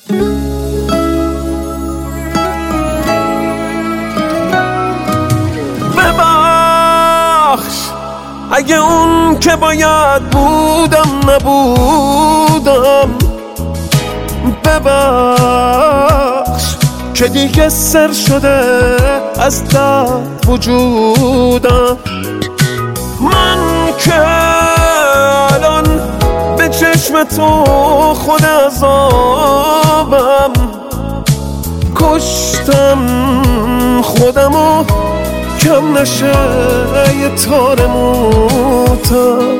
ببخش اگه اون که باید بودم نبودم، ببخش که دیگه سر شده از درد وجودم. من که الان به چشم تو خود عذابم، کشتم خودمو کم نشه یه تار موتم.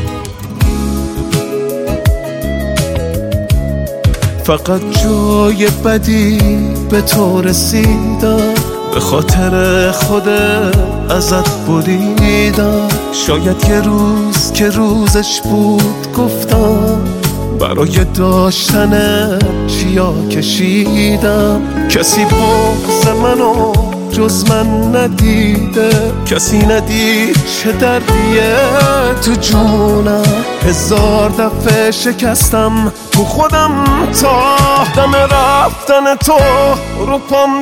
فقط جای بدی به تو رسیدم، به خاطر خود ازت بریدم. شاید یه روز که روزش بود گفتم، برای داشتن چیا کشیدم. کسی بغض منو جز من ندیده، کسی ندید چه دردیه تو جونم. 1000 دفعه شکستم تو خودم تا دم رفتن تو رو پام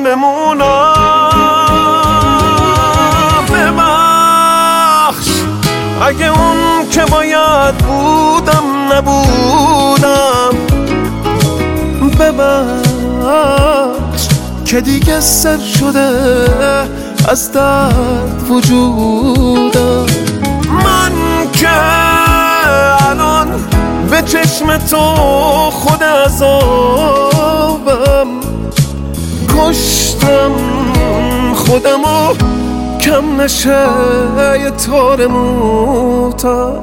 بمونم. ببخش اگه اون که باید بودم نبودم، ببخش که دیگه سر شده از درد وجودم. من که الان به چشم تو خود عذابم، کشتم خودمو کم نشه یه تار موتم.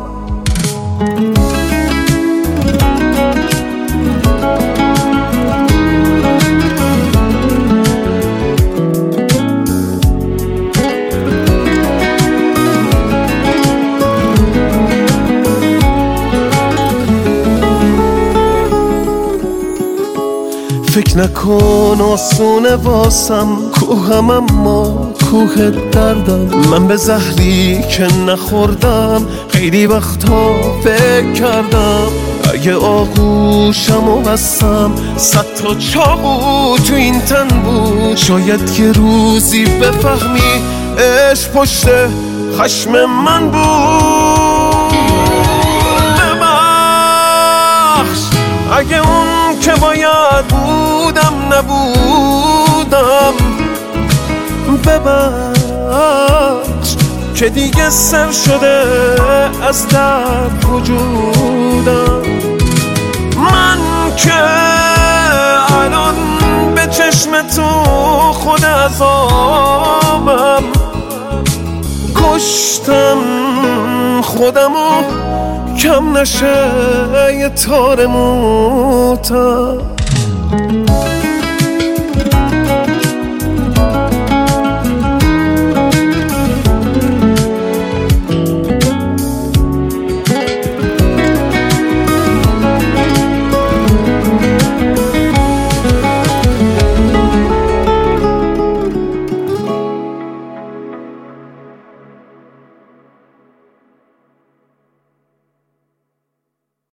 فکر نکن آسونه واسم کوهم، اما کوه دردم. من به زهری که نخوردم خیلی وقتا فکر کردم. اگه آغوشم و بستم 100 تا چاقو تو این تن بود، شاید یه روزی بفهمی عشق پشت خشم من بود. ببخش اگه اون که باید بودم نبودم، ببخش که دیگه سر شده از درد وجودم. من که الان به چشم تو خود عذابم، کشتم خودمو کم نشه یه تار موتم.